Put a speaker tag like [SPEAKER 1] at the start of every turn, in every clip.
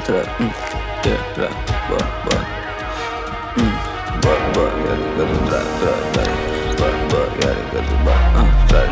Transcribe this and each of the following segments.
[SPEAKER 1] trap, yeah, trap, but, yeah, because of trap, yeah, because of trap,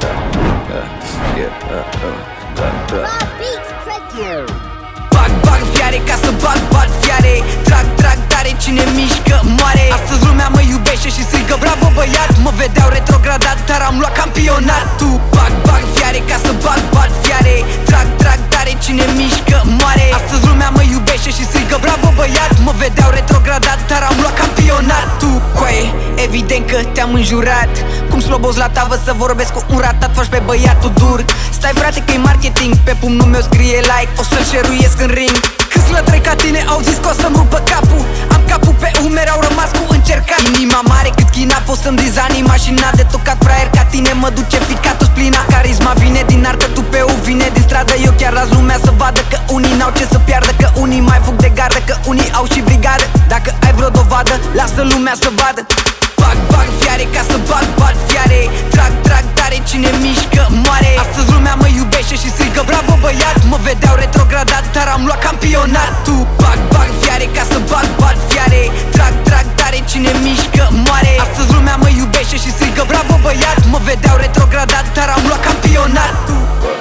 [SPEAKER 1] yeah,
[SPEAKER 2] Bag fiare ca să bat fiare. Trag tare, cine mișcă moare. Astăzi lumea mă iubește și strigă bravo băiat. Mă vedeau retrogradat, dar am luat campionatul. Bag fiare ca să bat fiare. Trag tare, cine mișcă moare. Astăzi lumea mă iubește și strigă bravo băiat. Mă vedeau retrogradat, dar am luat campionatul. Coaie, evident că te-am înjurat. Cum sloboz la tavă să vorbesc cu un ratat. Faci pe băiatul dur. Stai frate că-i marketing. Pe pumnul meu scrie like, o să-l șeruiesc în ring. Câți lătrăi ca tine au zis că o să-mi rupă capul. Am capul pe umeri, au rămas cu încercat. Inima mare cât China, pot să-mi dizani mașina de tocat. Fraier ca tine mă duce ficatul splina. Carisma vine din artă, tu-ul vine din stradă. Eu chiar las lumea să vadă că unii n-au ce să piardă. Că unii mai fug de gardă, că unii au și brigadă. Dacă ai vreo dovadă, lasă lumea să vadă. Bag fiare ca să bat fiare. Trag tare, cine mișcă moare. Astăzi lumea mă iubește și strigă bravo băiat. Mă vedeau retrogradat, dar am luat campionatul. Bag fiare ca să bat fiare. Trag tare, cine mișcă moare. Astăzi lumea mă iubește și strigă bravo băiat. Mă vedeau retrogradat, dar am luat campionatul.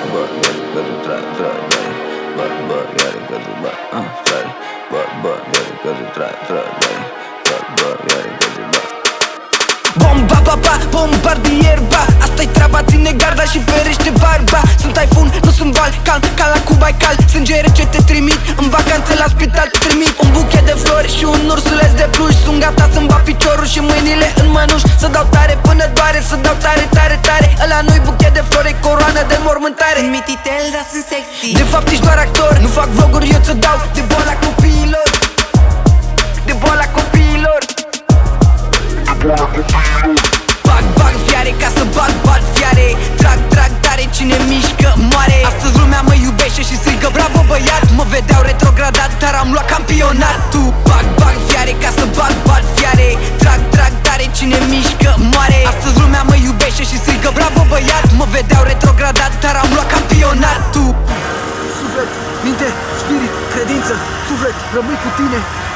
[SPEAKER 2] Bombardier, ba, asta-i treaba, ține garda și ferește barba. Sunt Typhoon, nu sunt val, calm, ca la Cubaical. Sânge rece te trimit, în vacanțe la spital te trimit. Un buchet de flori și un ursuleț de pluș. Sunt gata să-mi bat piciorul și mâinile în mănuși. Să dau tare până doare, să dau tare. Ăla nu-i buchet de flori, e coroană de mormântare. Sunt mititel, dar sunt sexy. De fapt ești doar actor, nu fac vloguri, eu ți dau de boala copiilor. De boala copiilor. Bag fiare ca să bat fiare. Trag tare, cine mișcă moare. Astăzi lumea mă iubește și strigă bravo băiat. Mă vedeau retrogradat, dar am luat campionatul. Bag fiare ca să bat fiare. Trag tare, cine mișcă moare. Astăzi lumea mă iubește și strigă bravo băiat. Mă vedeau retrogradat, dar am luat campionatul.
[SPEAKER 3] Suflet, minte, spirit, credință. Suflet, rămâi cu tine.